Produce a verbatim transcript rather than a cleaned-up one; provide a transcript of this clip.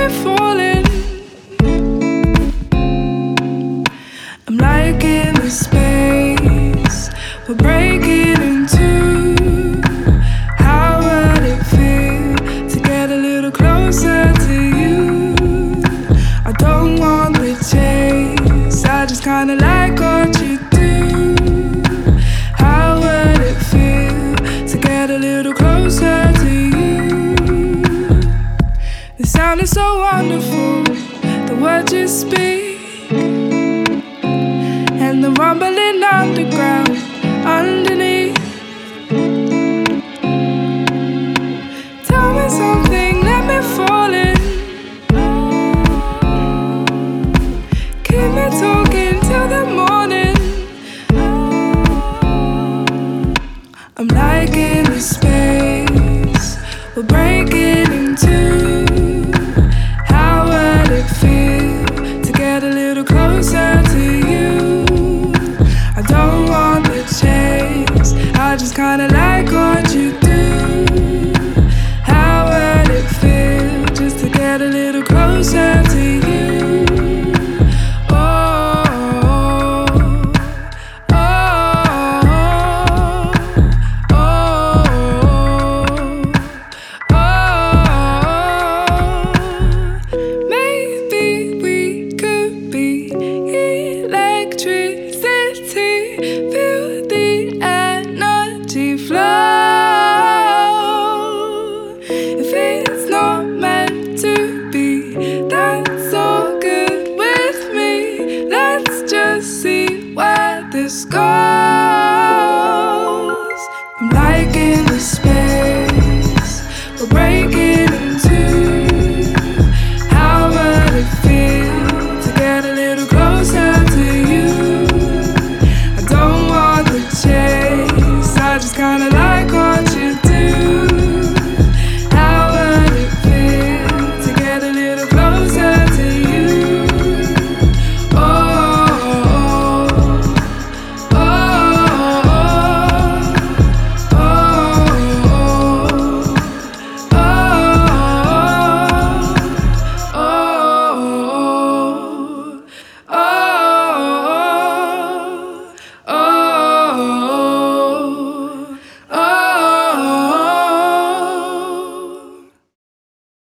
we're falling. I'm like in the space we're breaking into. How would it feel to get a little closer to you? I don't want the chase, I just kinda like what you do. How would it feel to get a little closer to you? The sound is so wonderful, the words you speak, and the rumbling underground underneath.